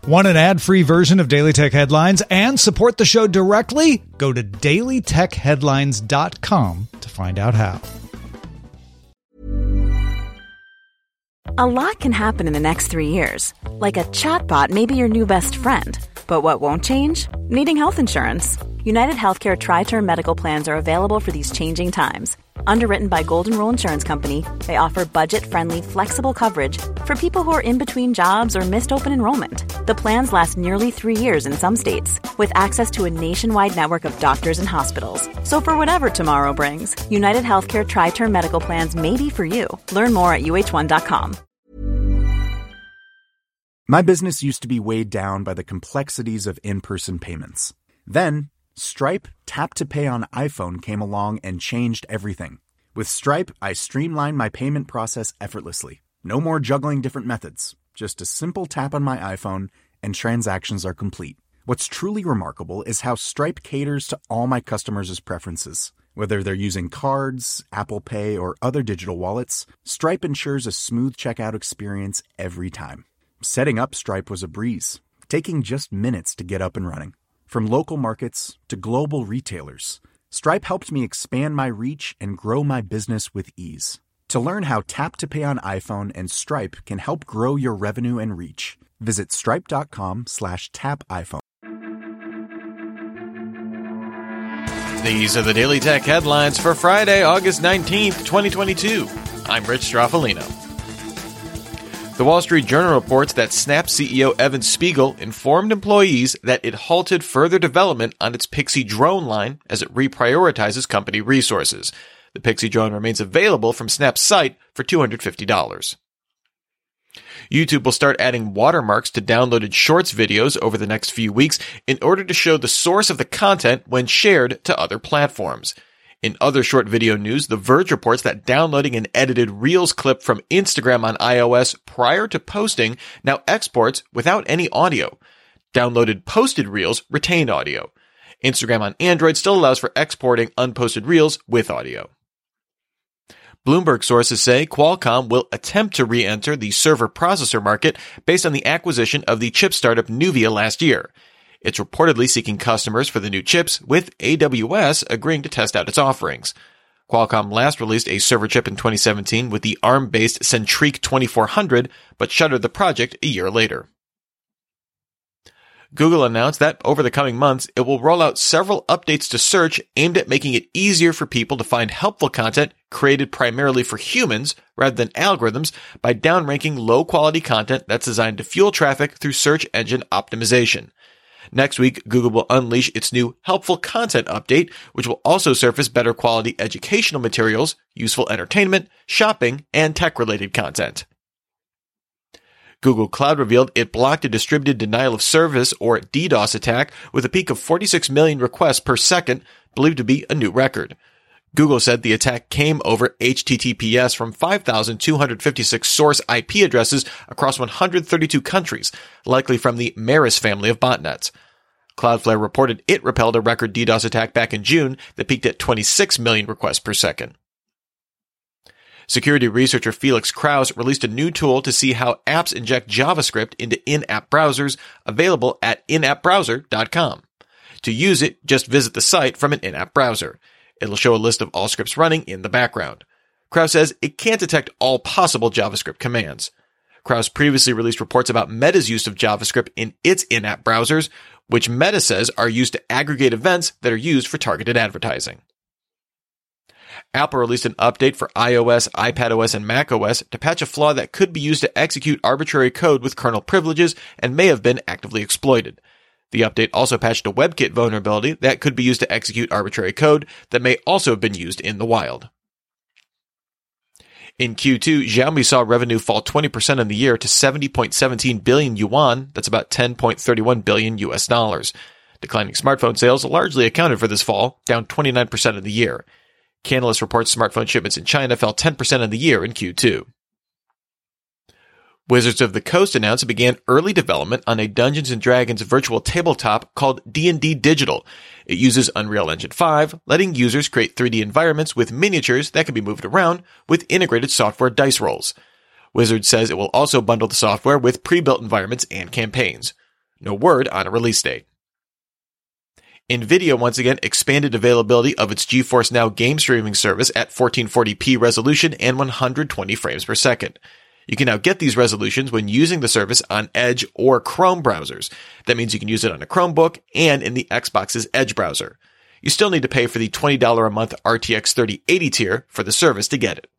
Want an ad-free version of Daily Tech Headlines and support the show directly? Go to dailytechheadlines.com to find out how. A lot can happen in the next 3 years. Like a chatbot may be your new best friend. But what won't change? Needing health insurance. United Healthcare Tri-Term Medical Plans are available for these changing times. Underwritten by Golden Rule Insurance Company, they offer budget-friendly, flexible coverage for people who are in between jobs or missed open enrollment. The plans last nearly 3 years in some states, with access to a nationwide network of doctors and hospitals. So for whatever tomorrow brings, United Healthcare Tri-Term Medical Plans may be for you. Learn more at uh1.com. My business used to be weighed down by the complexities of in-person payments. Then, Stripe Tap to Pay on iPhone came along and changed everything. With Stripe, I streamlined my payment process effortlessly. No more juggling different methods. Just a simple tap on my iPhone and transactions are complete. What's truly remarkable is how Stripe caters to all my customers' preferences. Whether they're using cards, Apple Pay, or other digital wallets, Stripe ensures a smooth checkout experience every time. Setting up Stripe was a breeze, taking just minutes to get up and running. From local markets to global retailers, Stripe helped me expand my reach and grow my business with ease. To learn how Tap to Pay on iPhone and Stripe can help grow your revenue and reach, visit stripe.com/tapiphone. These are the Daily Tech headlines for Friday, August 19th, 2022. I'm Rich Stroffolino. The Wall Street Journal reports that Snap CEO Evan Spiegel informed employees that it halted further development on its Pixie drone line as it reprioritizes company resources. The Pixie drone remains available from Snap's site for $250. YouTube will start adding watermarks to downloaded Shorts videos over the next few weeks in order to show the source of the content when shared to other platforms. In other short video news, The Verge reports that downloading an edited Reels clip from Instagram on iOS prior to posting now exports without any audio. Downloaded posted Reels retain audio. Instagram on Android still allows for exporting unposted Reels with audio. Bloomberg sources say Qualcomm will attempt to re-enter the server processor market based on the acquisition of the chip startup Nuvia last year. It's reportedly seeking customers for the new chips, with AWS agreeing to test out its offerings. Qualcomm last released a server chip in 2017 with the ARM-based Centriq 2400, but shuttered the project a year later. Google announced that over the coming months, it will roll out several updates to search aimed at making it easier for people to find helpful content created primarily for humans rather than algorithms by downranking low-quality content that's designed to fuel traffic through search engine optimization. Next week, Google will unleash its new Helpful Content update, which will also surface better quality educational materials, useful entertainment, shopping, and tech-related content. Google Cloud revealed it blocked a distributed denial of service, or DDoS attack, with a peak of 46 million requests per second, believed to be a new record. Google said the attack came over HTTPS from 5,256 source IP addresses across 132 countries, likely from the Maris family of botnets. Cloudflare reported it repelled a record DDoS attack back in June that peaked at 26 million requests per second. Security researcher Felix Krause released a new tool to see how apps inject JavaScript into in-app browsers, available at inappbrowser.com. To use it, just visit the site from an in-app browser. It'll show a list of all scripts running in the background. Krause says it can't detect all possible JavaScript commands. Krause previously released reports about Meta's use of JavaScript in its in-app browsers, which Meta says are used to aggregate events that are used for targeted advertising. Apple released an update for iOS, iPadOS, and macOS to patch a flaw that could be used to execute arbitrary code with kernel privileges and may have been actively exploited. The update also patched a WebKit vulnerability that could be used to execute arbitrary code that may also have been used in the wild. In Q2, Xiaomi saw revenue fall 20% in the year to 70.17 billion yuan, that's about $10.31 billion US dollars. Declining smartphone sales largely accounted for this fall, down 29% in the year. Canalys reports smartphone shipments in China fell 10% in the year in Q2. Wizards of the Coast announced it began early development on a Dungeons & Dragons virtual tabletop called D&D Digital. It uses Unreal Engine 5, letting users create 3D environments with miniatures that can be moved around with integrated software dice rolls. Wizards says it will also bundle the software with pre-built environments and campaigns. No word on a release date. NVIDIA once again expanded availability of its GeForce Now game streaming service at 1440p resolution and 120 frames per second. You can now get these resolutions when using the service on Edge or Chrome browsers. That means you can use it on a Chromebook and in the Xbox's Edge browser. You still need to pay for the $20 a month RTX 3080 tier for the service to get it.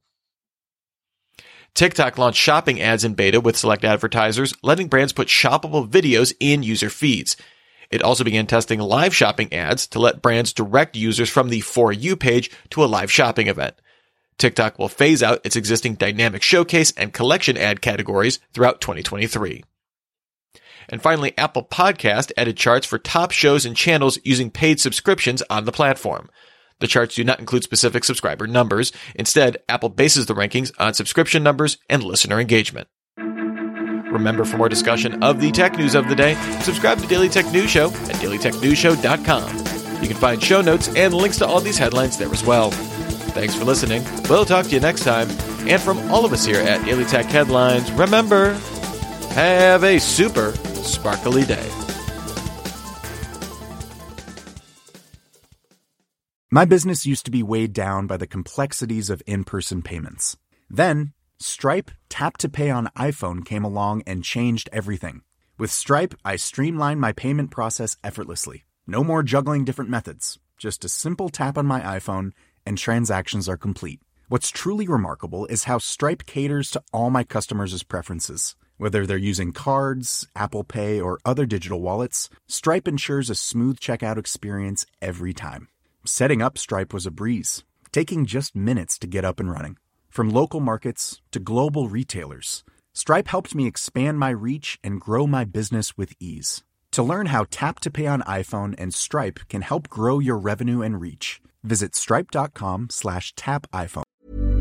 TikTok launched shopping ads in beta with select advertisers, letting brands put shoppable videos in user feeds. It also began testing live shopping ads to let brands direct users from the For You page to a live shopping event. TikTok will phase out its existing dynamic showcase and collection ad categories throughout 2023. And finally, Apple Podcast added charts for top shows and channels using paid subscriptions on the platform. The charts do not include specific subscriber numbers. Instead, Apple bases the rankings on subscription numbers and listener engagement. Remember, for more discussion of the tech news of the day, subscribe to Daily Tech News Show at dailytechnewsshow.com. You can find show notes and links to all these headlines there as well. Thanks for listening. We'll talk to you next time. And from all of us here at Daily Tech Headlines, remember, have a super sparkly day. My business used to be weighed down by the complexities of in-person payments. Then, Stripe Tap to Pay on iPhone came along and changed everything. With Stripe, I streamlined my payment process effortlessly. No more juggling different methods. Just a simple tap on my iPhone and transactions are complete. What's truly remarkable is how Stripe caters to all my customers' preferences. Whether they're using cards, Apple Pay, or other digital wallets, Stripe ensures a smooth checkout experience every time. Setting up Stripe was a breeze, taking just minutes to get up and running. From local markets to global retailers, Stripe helped me expand my reach and grow my business with ease. To learn how Tap to Pay on iPhone and Stripe can help grow your revenue and reach, visit stripe.com/tapiphone.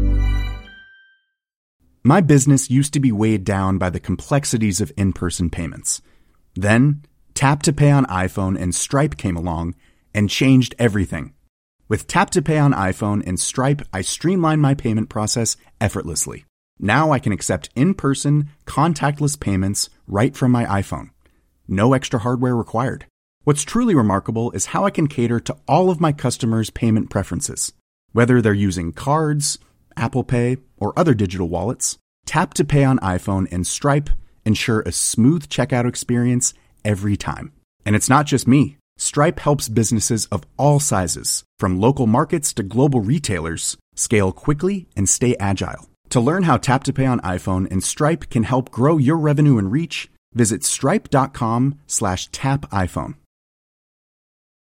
My business used to be weighed down by the complexities of in-person payments. Then, Tap to Pay on iPhone and Stripe came along and changed everything. With Tap to Pay on iPhone and Stripe, I streamlined my payment process effortlessly. Now I can accept in-person, contactless payments right from my iPhone. No extra hardware required. What's truly remarkable is how I can cater to all of my customers' payment preferences. Whether they're using cards, Apple Pay, or other digital wallets, Tap to Pay on iPhone and Stripe ensure a smooth checkout experience every time. And it's not just me. Stripe helps businesses of all sizes, from local markets to global retailers, scale quickly and stay agile. To learn how Tap to Pay on iPhone and Stripe can help grow your revenue and reach, visit stripe.com/tapiphone.